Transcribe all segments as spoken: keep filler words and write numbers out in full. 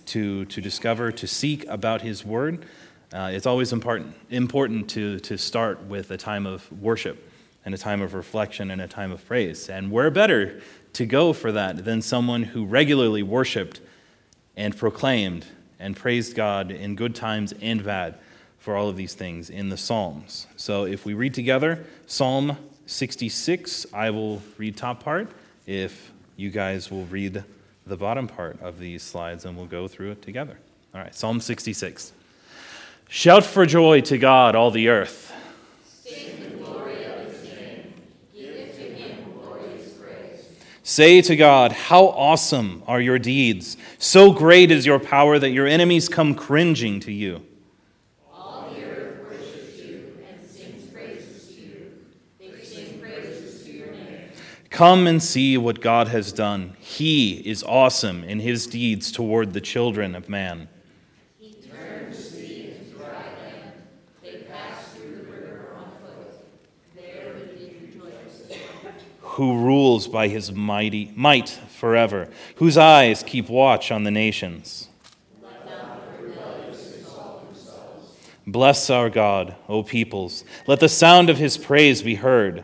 to, to discover, to seek about his word, uh, it's always important, important to, to start with a time of worship and a time of reflection and a time of praise. And where better to go for that than someone who regularly worshiped and proclaimed and praised God in good times and bad for all of these things in the Psalms. So if we read together Psalm sixty-six, I will read top part. If you guys will read the bottom part of these slides, and we'll go through it together. All right, Psalm sixty-six. Shout for joy to God, all the earth. Sing the glory of his name. Give to him glorious praise. Say to God, how awesome are your deeds. So great is your power that your enemies come cringing to you. All the earth worships you and sings praises to you. They sing praises to your name. Come and see what God has done. He is awesome in his deeds toward the children of man. He turned the sea into dry land. They passed through the river on foot. There they did rejoice. Who rules by his mighty might forever, whose eyes keep watch on the nations. Let not the rebellious exalt themselves. Bless our God, O peoples. Let the sound of his praise be heard.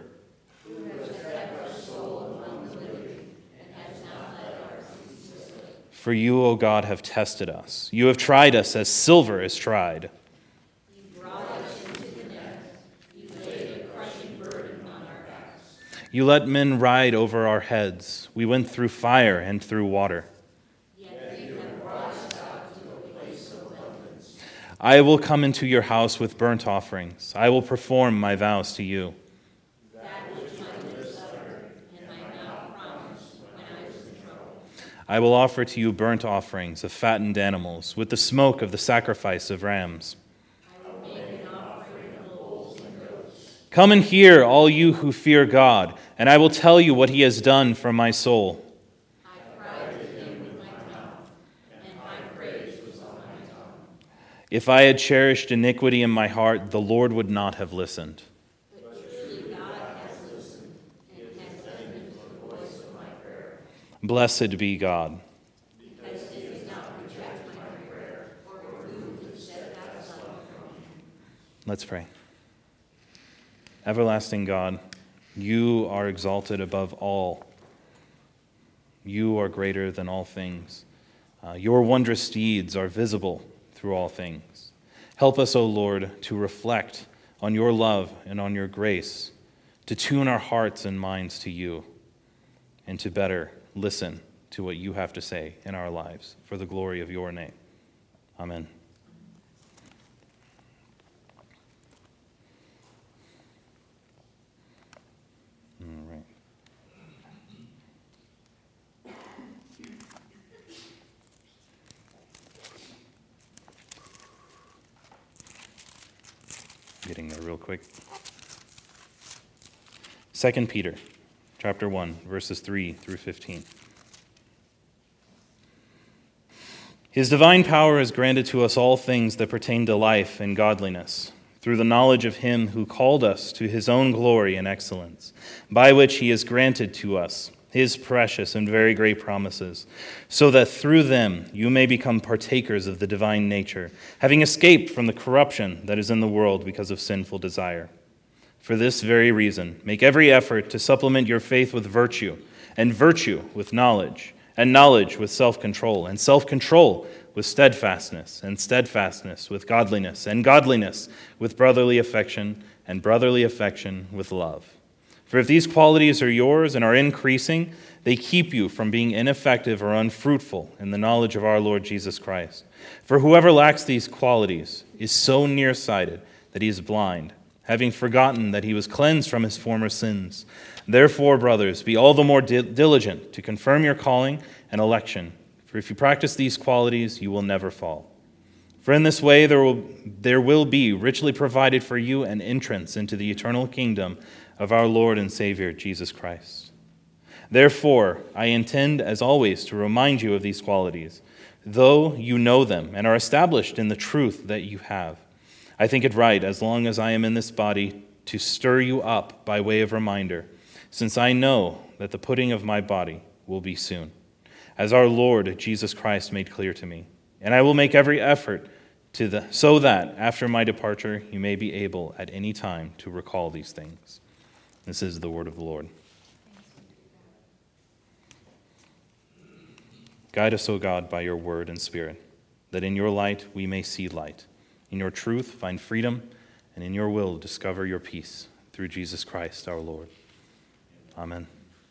For you, O God, have tested us. You have tried us as silver is tried. You brought us into the net. You laid a crushing burden on our backs. You let men ride over our heads. We went through fire and through water. Yet you have brought us out to a place of abundance. I will come into your house with burnt offerings. I will perform my vows to you. That which my lips uttered and my mouth promised when I was in trouble. I will offer to you burnt offerings of fattened animals with the smoke of the sacrifice of rams. I will make an offering of bulls and goats. Come and hear, all you who fear God, and I will tell you what he has done for my soul. I cried to him with my mouth, and my praise was on my tongue. If I had cherished iniquity in my heart, the Lord would not have listened. But truly God has listened and has attended to the voice of my prayer. Blessed be God. Because he has not rejected my prayer or removed his steadfast love from me. Let's pray. Everlasting God, you are exalted above all. You are greater than all things. Uh, your wondrous deeds are visible through all things. Help us, O Lord, to reflect on your love and on your grace, to tune our hearts and minds to you, and to better listen to what you have to say in our lives for the glory of your name. Amen. All right. Getting there real quick. Second Peter, chapter one, verses three through fifteen. His divine power has granted to us all things that pertain to life and godliness, through the knowledge of him who called us to his own glory and excellence, by which he has granted to us his precious and very great promises, so that through them you may become partakers of the divine nature, having escaped from the corruption that is in the world because of sinful desire. For this very reason, make every effort to supplement your faith with virtue, and virtue with knowledge, and knowledge with self-control, and self-control with steadfastness, and steadfastness with godliness, and godliness with brotherly affection, and brotherly affection with love. For if these qualities are yours and are increasing, they keep you from being ineffective or unfruitful in the knowledge of our Lord Jesus Christ. For whoever lacks these qualities is so nearsighted that he is blind, having forgotten that he was cleansed from his former sins. Therefore, brothers, be all the more di- diligent to confirm your calling and election. For if you practice these qualities, you will never fall. For in this way there will, there will be richly provided for you an entrance into the eternal kingdom of our Lord and Savior, Jesus Christ. Therefore, I intend, as always, to remind you of these qualities, though you know them and are established in the truth that you have. I think it right, as long as I am in this body, to stir you up by way of reminder, since I know that the putting of my body will be soon, as our Lord Jesus Christ made clear to me. And I will make every effort to the, so that after my departure you may be able at any time to recall these things. This is the word of the Lord. Guide us, O God, by your word and spirit, that in your light we may see light, in your truth find freedom, and in your will discover your peace, through Jesus Christ our Lord. Amen.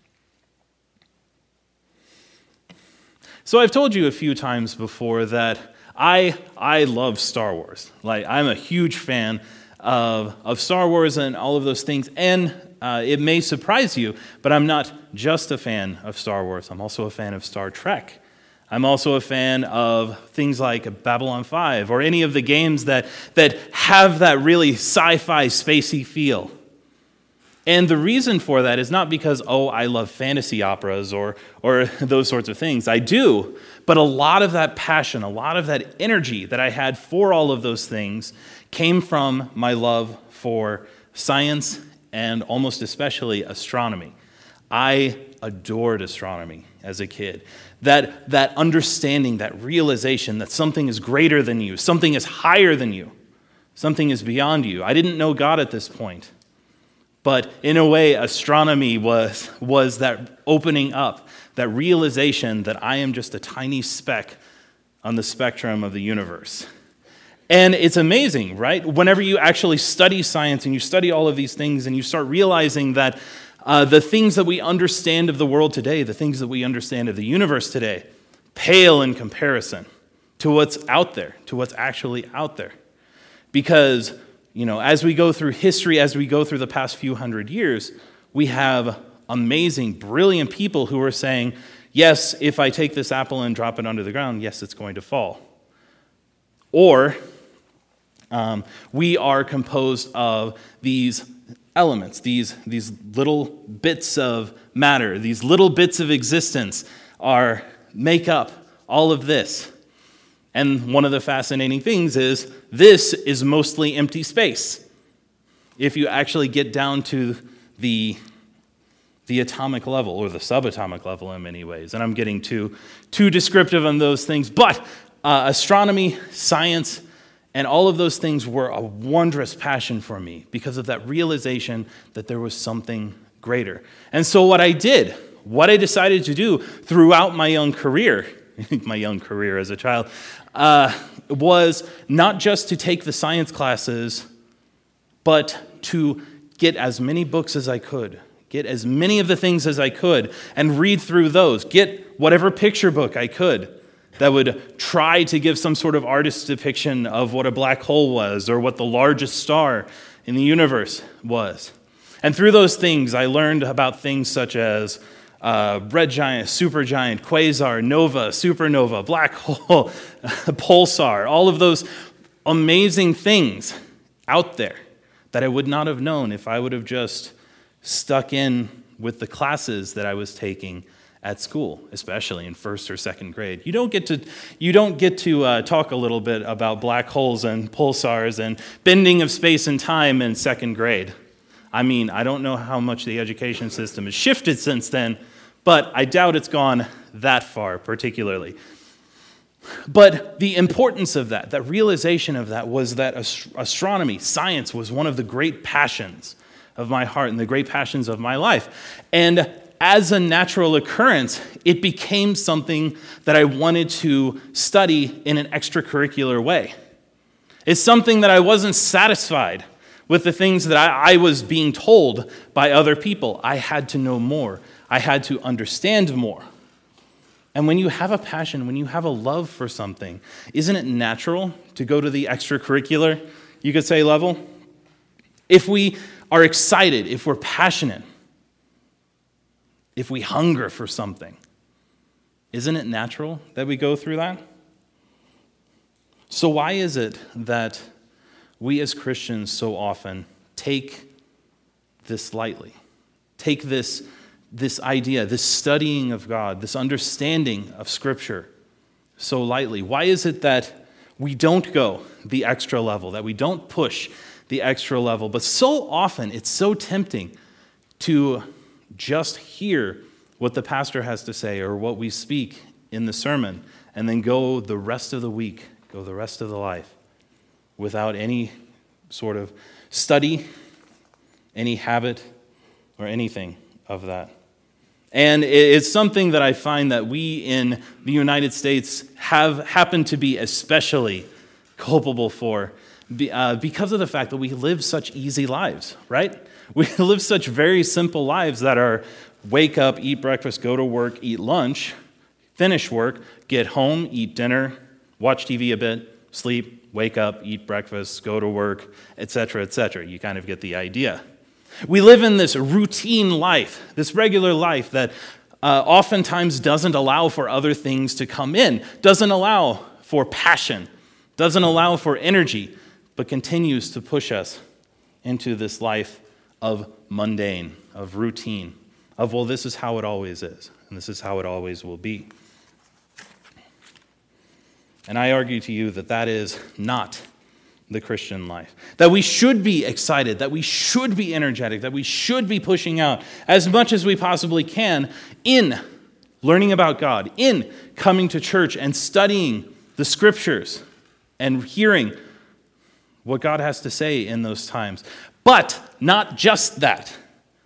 So I've told you a few times before that I I love Star Wars. Like, I'm a huge fan of, of Star Wars and all of those things, and uh, it may surprise you, but I'm not just a fan of Star Wars. I'm also a fan of Star Trek. I'm also a fan of things like Babylon five or any of the games that, that have that really sci-fi, spacey feel. And the reason for that is not because, oh, I love fantasy operas or, or those sorts of things. I do, but a lot of that passion, a lot of that energy that I had for all of those things came from my love for science and almost especially astronomy. I adored astronomy as a kid. That, that understanding, that realization that something is greater than you, something is higher than you, something is beyond you. I didn't know God at this point. But in a way, astronomy was, was that opening up, that realization that I am just a tiny speck on the spectrum of the universe. And it's amazing, right? Whenever you actually study science and you study all of these things and you start realizing that uh, the things that we understand of the world today, the things that we understand of the universe today, pale in comparison to what's out there, to what's actually out there. Because You know, as we go through history, as we go through the past few hundred years, we have amazing, brilliant people who are saying, yes, if I take this apple and drop it under the ground, yes, it's going to fall. Or um, we are composed of these elements, these, these little bits of matter, these little bits of existence are make up all of this. And one of the fascinating things is this is mostly empty space. If you actually get down to the, the atomic level or the subatomic level in many ways. And I'm getting too, too descriptive on those things. But uh, astronomy, science, and all of those things were a wondrous passion for me because of that realization that there was something greater. And so what I did, what I decided to do throughout my young career, my young career as a child, uh, was not just to take the science classes, but to get as many books as I could, get as many of the things as I could, and read through those, get whatever picture book I could that would try to give some sort of artist's depiction of what a black hole was or what the largest star in the universe was. And through those things, I learned about things such as Uh, red giant, supergiant, quasar, nova, supernova, black hole, pulsar, all of those amazing things out there that I would not have known if I would have just stuck in with the classes that I was taking at school, especially in first or second grade. You don't get to you don't get to uh, talk a little bit about black holes and pulsars and bending of space and time in second grade. I mean, I don't know how much the education system has shifted since then, but I doubt it's gone that far, particularly. But the importance of that, that realization of that, was that ast- astronomy, science, was one of the great passions of my heart and the great passions of my life. And as a natural occurrence, it became something that I wanted to study in an extracurricular way. It's something that I wasn't satisfied with the things that I, I was being told by other people. I had to know more. I had to understand more. And when you have a passion, when you have a love for something, isn't it natural to go to the extracurricular, you could say, level? If we are excited, if we're passionate, if we hunger for something, isn't it natural that we go through that? So why is it that we as Christians so often take this lightly, take this this idea, this studying of God, this understanding of Scripture so lightly? Why is it that we don't go the extra level, that we don't push the extra level? But so often it's so tempting to just hear what the pastor has to say or what we speak in the sermon and then go the rest of the week, go the rest of the life without any sort of study, any habit, or anything of that. And it's something that I find that we in the United States have happened to be especially culpable for uh, because of the fact that we live such easy lives, right? We live such very simple lives that are wake up, eat breakfast, go to work, eat lunch, finish work, get home, eat dinner, watch T V a bit, sleep, wake up, eat breakfast, go to work, et cetera, et cetera. You kind of get the idea. We live in this routine life, this regular life that uh, oftentimes doesn't allow for other things to come in, doesn't allow for passion, doesn't allow for energy, but continues to push us into this life of mundane, of routine, of, well, this is how it always is, and this is how it always will be. And I argue to you that that is not the Christian life. That we should be excited, that we should be energetic, that we should be pushing out as much as we possibly can in learning about God, in coming to church and studying the scriptures and hearing what God has to say in those times. But not just that.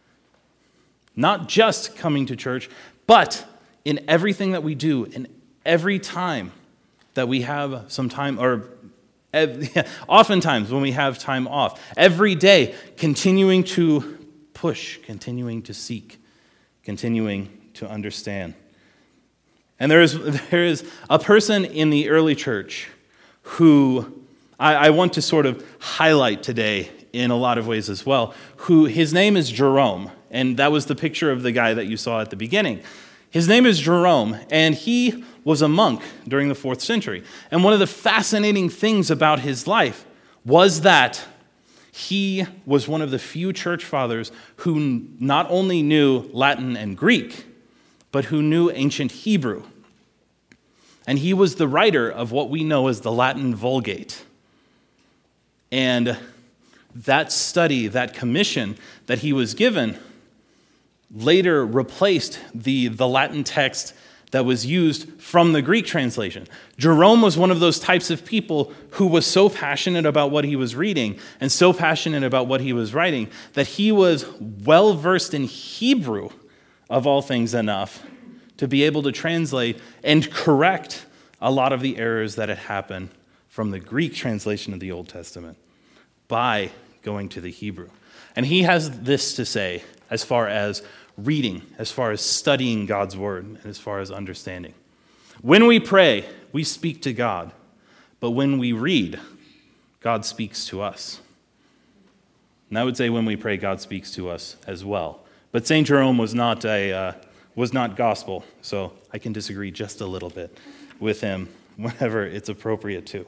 Not just coming to church, but in everything that we do, in every time that we have some time, or oftentimes when we have time off, every day continuing to push, continuing to seek, continuing to understand. And there is, there is a person in the early church who I, I want to sort of highlight today in a lot of ways as well, who his name is Jerome, and that was the picture of the guy that you saw at the beginning. His name is Jerome, and he was a monk during the fourth century. And one of the fascinating things about his life was that he was one of the few church fathers who not only knew Latin and Greek, but who knew ancient Hebrew. And he was the writer of what we know as the Latin Vulgate. And that study, that commission that he was given, later replaced the, the Latin text that was used from the Greek translation. Jerome was one of those types of people who was so passionate about what he was reading and so passionate about what he was writing that he was well-versed in Hebrew, of all things, enough to be able to translate and correct a lot of the errors that had happened from the Greek translation of the Old Testament by going to the Hebrew. And he has this to say as far as reading, as far as studying God's word, and as far as understanding. When we pray, we speak to God, but when we read, God speaks to us. And I would say when we pray, God speaks to us as well. But Saint Jerome was not a uh, was not gospel, so I can disagree just a little bit with him whenever it's appropriate to.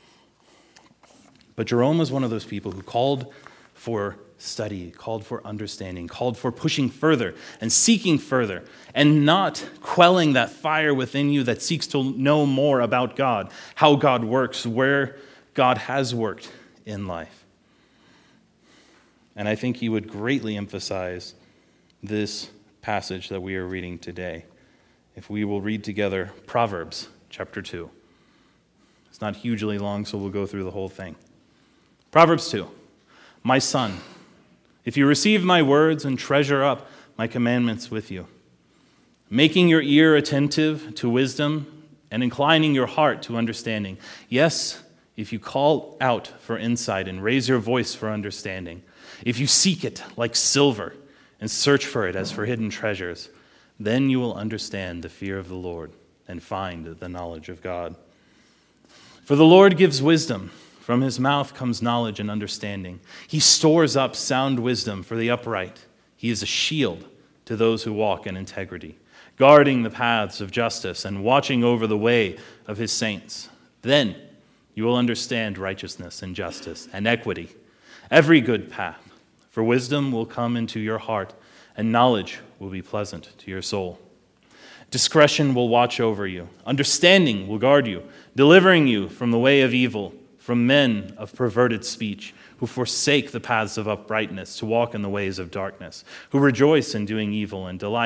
But Jerome was one of those people who called for study, called for understanding, called for pushing further and seeking further, and not quelling that fire within you that seeks to know more about God, how God works, where God has worked in life. And I think he would greatly emphasize this passage that we are reading today if we will read together Proverbs chapter two. It's not hugely long, so we'll go through the whole thing. Proverbs two. My son, if you receive my words and treasure up my commandments with you, making your ear attentive to wisdom and inclining your heart to understanding. Yes, if you call out for insight and raise your voice for understanding, if you seek it like silver and search for it as for hidden treasures, then you will understand the fear of the Lord and find the knowledge of God. For the Lord gives wisdom. From his mouth comes knowledge and understanding. He stores up sound wisdom for the upright. He is a shield to those who walk in integrity, guarding the paths of justice and watching over the way of his saints. Then you will understand righteousness and justice and equity, every good path. For wisdom will come into your heart, and knowledge will be pleasant to your soul. Discretion will watch over you. Understanding will guard you, delivering you from the way of evil, from men of perverted speech, who forsake the paths of uprightness to walk in the ways of darkness, who rejoice in doing evil and delight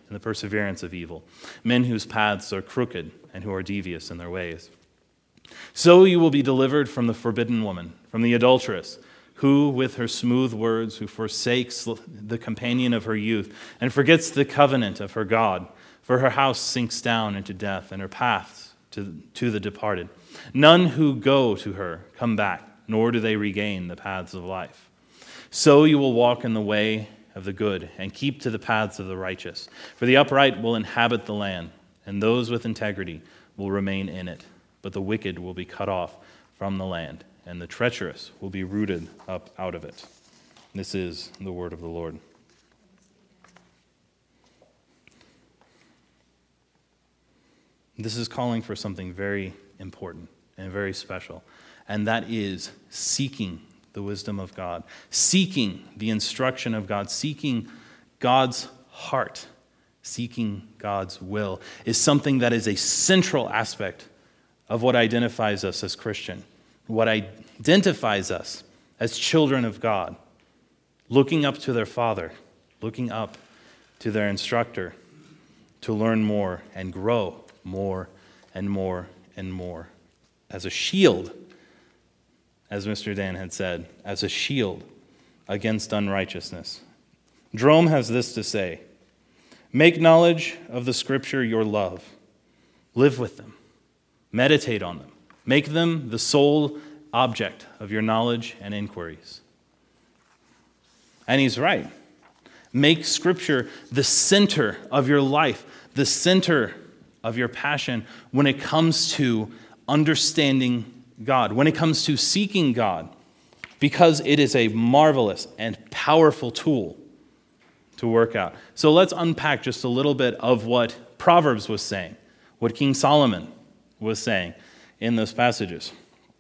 and the perseverance of evil, men whose paths are crooked and who are devious in their ways. So you will be delivered from the forbidden woman, from the adulteress, who with her smooth words, who forsakes the companion of her youth and forgets the covenant of her God, for her house sinks down into death and her paths to, to the departed. None who go to her come back, nor do they regain the paths of life. So you will walk in the way of the good and keep to the paths of the righteous. For the upright will inhabit the land, and those with integrity will remain in it. But the wicked will be cut off from the land, and the treacherous will be rooted up out of it. This is the word of the Lord. This is calling for something very important and very special, and that is seeking the wisdom of God, seeking the instruction of God, seeking God's heart, seeking God's will is something that is a central aspect of what identifies us as Christian, what identifies us as children of God, looking up to their Father, looking up to their instructor to learn more and grow more and more and more as a shield, as Mister Dan had said, as a shield against unrighteousness. Jerome has this to say: make knowledge of the Scripture your love. Live with them. Meditate on them. Make them the sole object of your knowledge and inquiries. And he's right. Make Scripture the center of your life, the center of your passion when it comes to understanding God, when it comes to seeking God, because it is a marvelous and powerful tool to work out. So let's unpack just a little bit of what Proverbs was saying, what King Solomon was saying in those passages.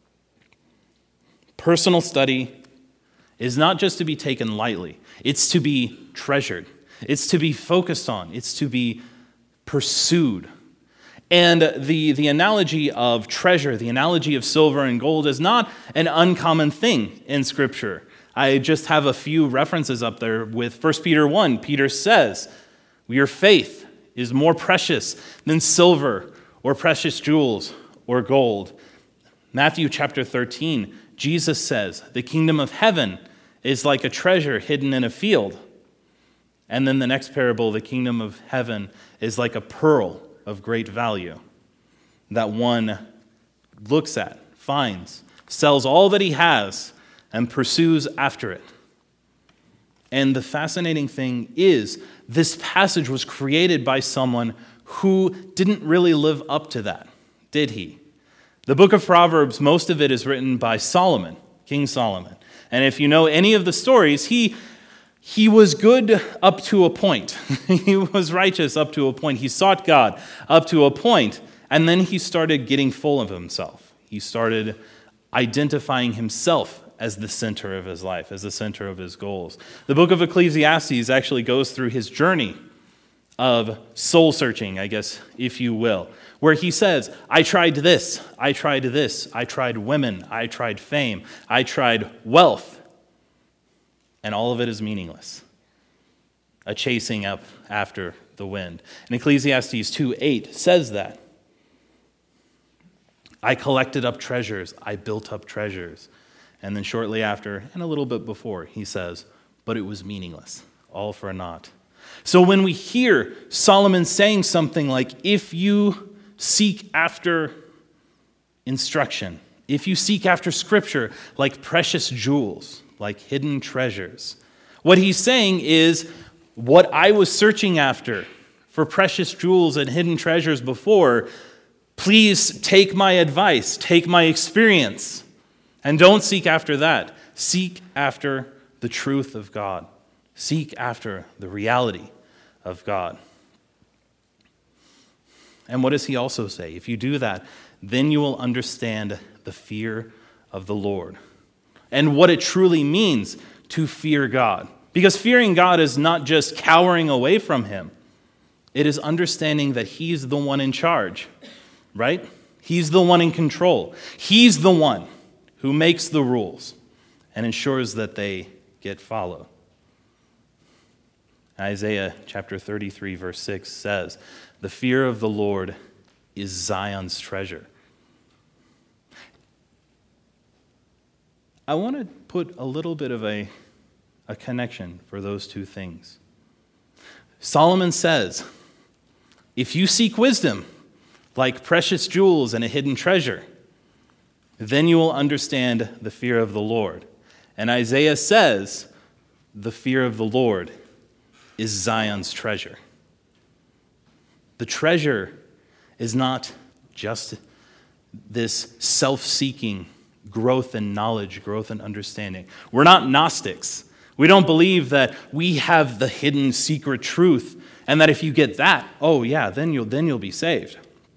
Personal study is not just to be taken lightly. It's to be treasured. It's to be focused on. It's to be pursued. And the, the analogy of treasure, the analogy of silver and gold is not an uncommon thing in Scripture. I just have a few references up there with First Peter one. Peter says, your faith is more precious than silver or precious jewels or gold. Matthew chapter thirteen, Jesus says, the kingdom of heaven is like a treasure hidden in a field. And then the next parable, the kingdom of heaven is like a pearl of great value that one looks at, finds, sells all that he has, and pursues after it. And the fascinating thing is, this passage was created by someone who didn't really live up to that, did he? The book of Proverbs, most of it is written by Solomon, King Solomon. And if you know any of the stories, he He was good up to a point. He was righteous up to a point. He sought God up to a point. And then he started getting full of himself. He started identifying himself as the center of his life, as the center of his goals. The book of Ecclesiastes actually goes through his journey of soul searching, I guess, if you will, where he says, I tried this, I tried this, I tried women, I tried fame, I tried wealth. And all of it is meaningless. A chasing up after the wind. And Ecclesiastes two eight says that. I collected up treasures. I built up treasures. And then shortly after, and a little bit before, he says, but it was meaningless. All for naught. So when we hear Solomon saying something like, if you seek after instruction, if you seek after Scripture like precious jewels, like hidden treasures. What he's saying is, what I was searching after for precious jewels and hidden treasures before, please take my advice, take my experience, and don't seek after that. Seek after the truth of God. Seek after the reality of God. And what does he also say? If you do that, then you will understand the fear of the Lord. And what it truly means to fear God. Because fearing God is not just cowering away from him. It is understanding that he's the one in charge, right? He's the one in control. He's the one who makes the rules and ensures that they get followed. Isaiah chapter thirty-three, verse six says, "The fear of the Lord is Zion's treasure." I want to put a little bit of a, a connection for those two things. Solomon says, if you seek wisdom like precious jewels and a hidden treasure, then you will understand the fear of the Lord. And Isaiah says, the fear of the Lord is Zion's treasure. The treasure is not just this self-seeking growth in knowledge, growth in understanding. We're not Gnostics. We don't believe that we have the hidden secret truth and that if you get that, oh yeah, then you'll then you'll be saved.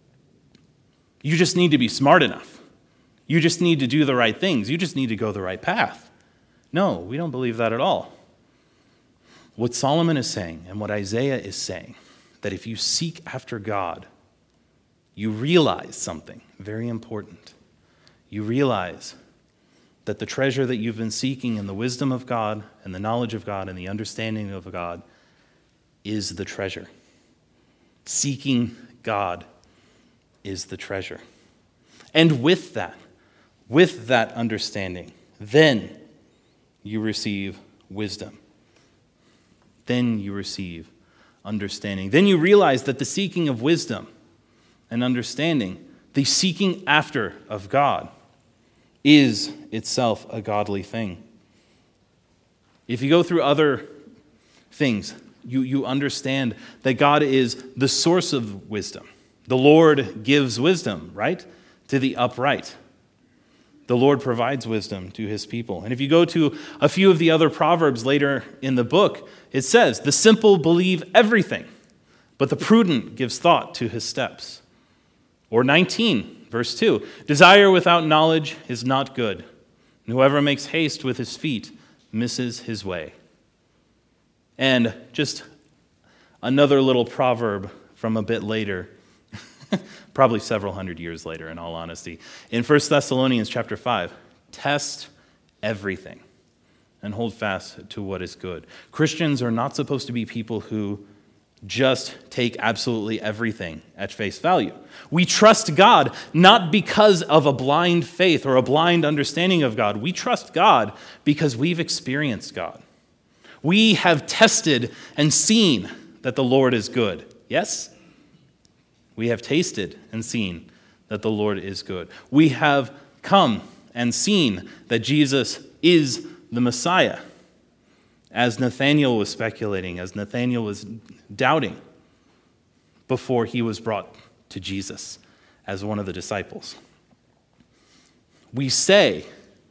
You just need to be smart enough. You just need to do the right things. You just need to go the right path. No, we don't believe that at all. What Solomon is saying and what Isaiah is saying, that if you seek after God, you realize something very important. You realize that the treasure that you've been seeking in the wisdom of God and the knowledge of God and the understanding of God is the treasure. Seeking God is the treasure. And with that, with that understanding, then you receive wisdom. Then you receive understanding. Then you realize that the seeking of wisdom and understanding, the seeking after of God, is itself a godly thing. If you go through other things, you, you understand that God is the source of wisdom. The Lord gives wisdom, right, to the upright. The Lord provides wisdom to his people. And if you go to a few of the other Proverbs later in the book, it says, the simple believe everything, but the prudent gives thought to his steps. Or nineteen, verse two, desire without knowledge is not good, and whoever makes haste with his feet misses his way. And just another little proverb from a bit later, probably several hundred years later in all honesty. In First Thessalonians chapter five, test everything and hold fast to what is good. Christians are not supposed to be people who just take absolutely everything at face value. We trust God not because of a blind faith or a blind understanding of God. We trust God because we've experienced God. We have tested and seen that the Lord is good. Yes? We have tasted and seen that the Lord is good. We have come and seen that Jesus is the Messiah. As Nathanael was speculating, as Nathanael was doubting before he was brought to Jesus as one of the disciples. We say,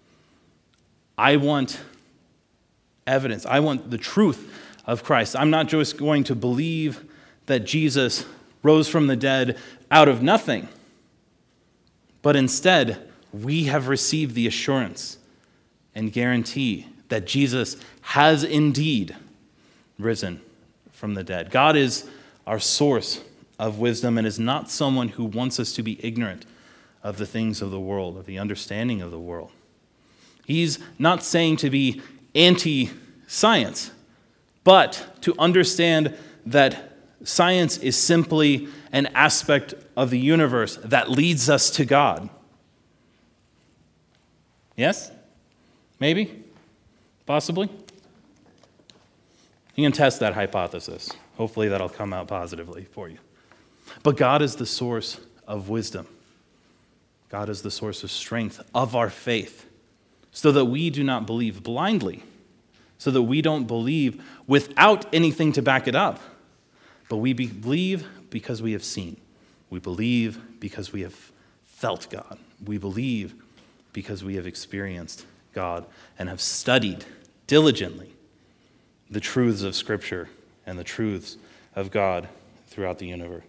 I want evidence. I want the truth of Christ. I'm not just going to believe that Jesus rose from the dead out of nothing, but instead, we have received the assurance and guarantee that Jesus has indeed risen from the dead. God is our source of wisdom and is not someone who wants us to be ignorant of the things of the world, of the understanding of the world. He's not saying to be anti-science, but to understand that science is simply an aspect of the universe that leads us to God. Yes? Maybe? Possibly? You can test that hypothesis. Hopefully that'll come out positively for you. But God is the source of wisdom. God is the source of strength of our faith, so that we do not believe blindly, so that we don't believe without anything to back it up, but we believe because we have seen. We believe because we have felt God. We believe because we have experienced God and have studied diligently the truths of Scripture and the truths of God throughout the universe.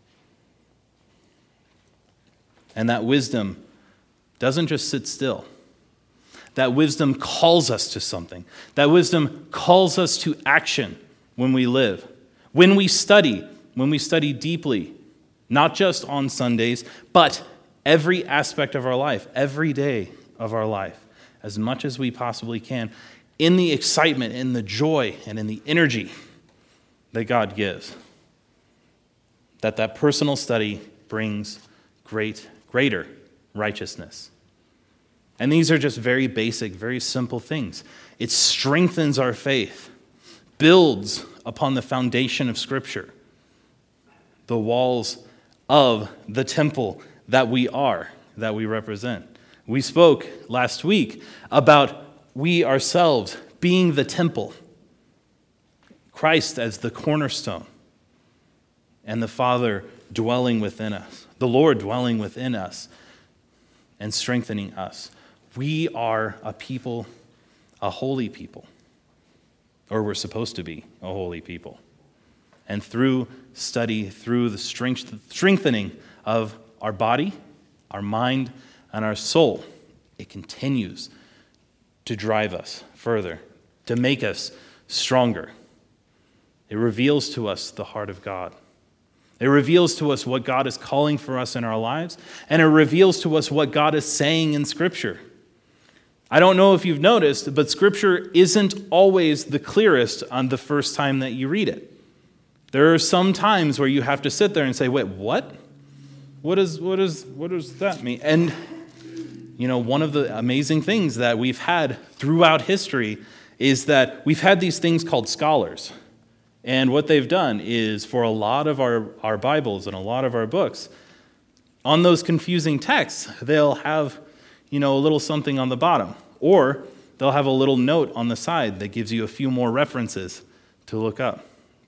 And that wisdom doesn't just sit still. That wisdom calls us to something. That wisdom calls us to action when we live. When we study, when we study deeply, not just on Sundays, but every aspect of our life, every day of our life, as much as we possibly can, in the excitement, in the joy, and in the energy that God gives. That that personal study brings great, greater righteousness. And these are just very basic, very simple things. It strengthens our faith, builds upon the foundation of Scripture, the walls of the temple that we are, that we represent. We spoke last week about we ourselves being the temple, Christ as the cornerstone, and the Father dwelling within us, the Lord dwelling within us and strengthening us. We are a people, a holy people, or we're supposed to be a holy people. And through study, through the strength, strengthening of our body, our mind, and our soul, it continues to drive us further, to make us stronger. It reveals to us the heart of God. It reveals to us what God is calling for us in our lives, and it reveals to us what God is saying in Scripture. I don't know if you've noticed, but Scripture isn't always the clearest on the first time that you read it. There are some times where you have to sit there and say, wait, what? What is, what is, what does that mean? And, you know, one of the amazing things that we've had throughout history is that we've had these things called scholars. And what they've done is for a lot of our, our Bibles and a lot of our books, on those confusing texts, they'll have, you know, a little something on the bottom. Or they'll have a little note on the side that gives you a few more references to look up.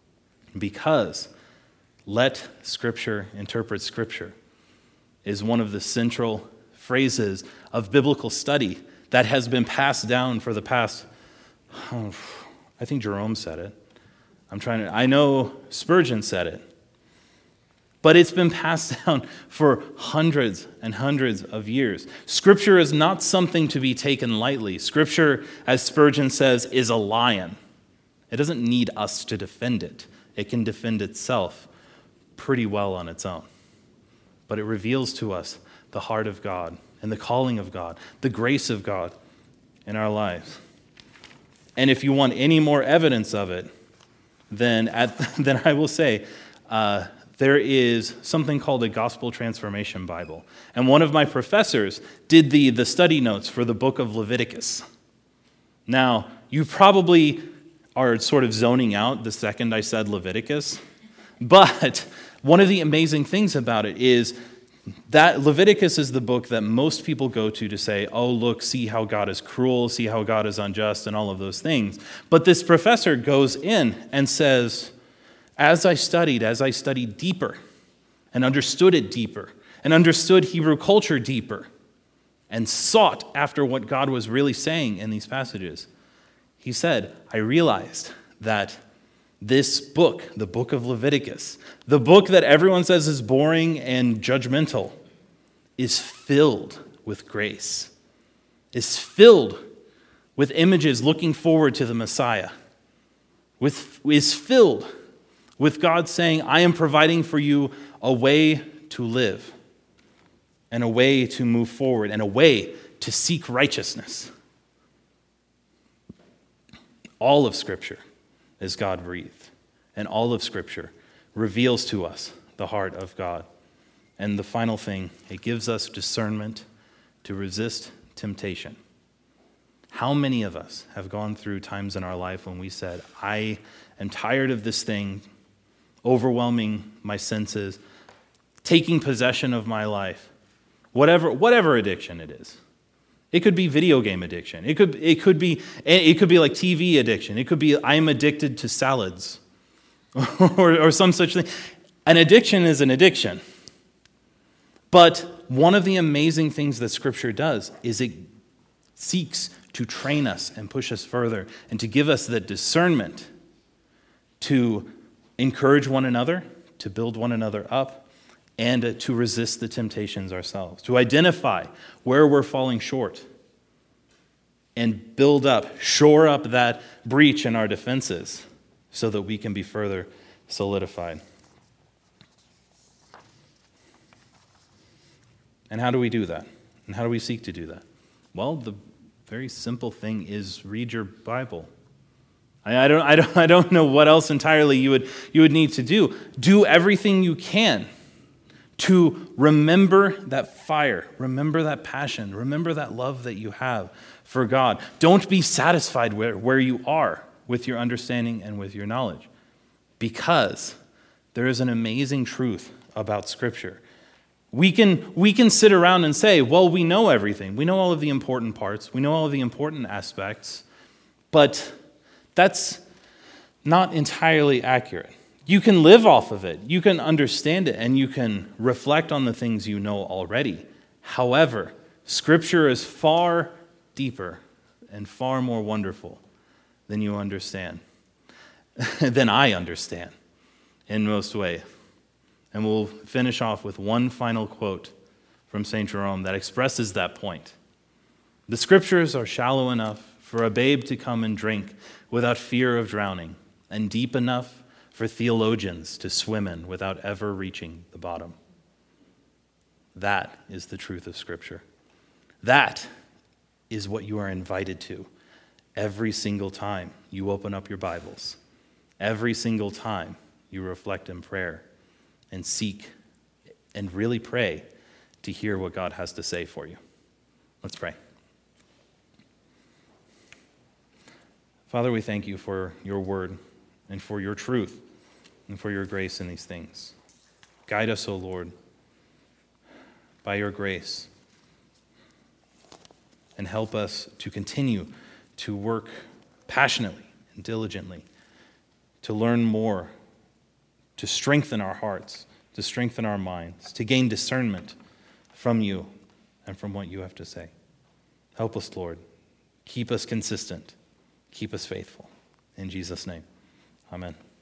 Because let Scripture interpret Scripture is one of the central phrases of biblical study that has been passed down for the past, oh, I think Jerome said it. I'm trying to, I know Spurgeon said it. But it's been passed down for hundreds and hundreds of years. Scripture is not something to be taken lightly. Scripture, as Spurgeon says, is a lion. It doesn't need us to defend it. It can defend itself pretty well on its own. But it reveals to us the heart of God and the calling of God, the grace of God in our lives. And if you want any more evidence of it, then, at, then I will say, uh, there is something called a Gospel Transformation Bible. And one of my professors did the, the study notes for the book of Leviticus. Now, you probably are sort of zoning out the second I said Leviticus. But one of the amazing things about it is that Leviticus is the book that most people go to to say, oh, look, see how God is cruel, see how God is unjust, and all of those things. But this professor goes in and says, as I studied, as I studied deeper and understood it deeper and understood Hebrew culture deeper and sought after what God was really saying in these passages, he said, I realized that this book, the book of Leviticus, the book that everyone says is boring and judgmental, is filled with grace, is filled with images looking forward to the Messiah, with, is filled with God saying, I am providing for you a way to live and a way to move forward and a way to seek righteousness. All of Scripture is God-breathed, and all of Scripture reveals to us the heart of God. And the final thing, it gives us discernment to resist temptation. How many of us have gone through times in our life when we said, I am tired of this thing overwhelming my senses, taking possession of my life, whatever whatever addiction it is. It could be video game addiction. It could it could be it could be like T V addiction. It could be I'm addicted to salads or, or some such thing. An addiction is an addiction. But one of the amazing things that Scripture does is it seeks to train us and push us further and to give us the discernment to encourage one another, to build one another up, and to resist the temptations ourselves, to identify where we're falling short and build up, shore up that breach in our defenses so that we can be further solidified. And how do we do that? And how do we seek to do that? Well, the very simple thing is read your Bible. I, I don't, I don't, I don't know what else entirely you would, you would need to do. Do everything you can to remember that fire, remember that passion, remember that love that you have for God. Don't be satisfied where, where you are with your understanding and with your knowledge, because there is an amazing truth about Scripture. We can, we can sit around and say, well, we know everything. We know all of the important parts. We know all of the important aspects, but that's not entirely accurate. You can live off of it. You can understand it, and you can reflect on the things you know already. However, Scripture is far deeper and far more wonderful than you understand, than I understand in most ways. And we'll finish off with one final quote from Saint Jerome that expresses that point. The Scriptures are shallow enough for a babe to come and drink without fear of drowning, and deep enough for theologians to swim in without ever reaching the bottom. That is the truth of Scripture. That is what you are invited to every single time you open up your Bibles, every single time you reflect in prayer and seek and really pray to hear what God has to say for you. Let's pray. Father, we thank you for your word and for your truth and for your grace in these things. Guide us, O Lord, by your grace, and help us to continue to work passionately and diligently to learn more, to strengthen our hearts, to strengthen our minds, to gain discernment from you and from what you have to say. Help us, Lord. Keep us consistent. Keep us faithful. In Jesus' name, amen.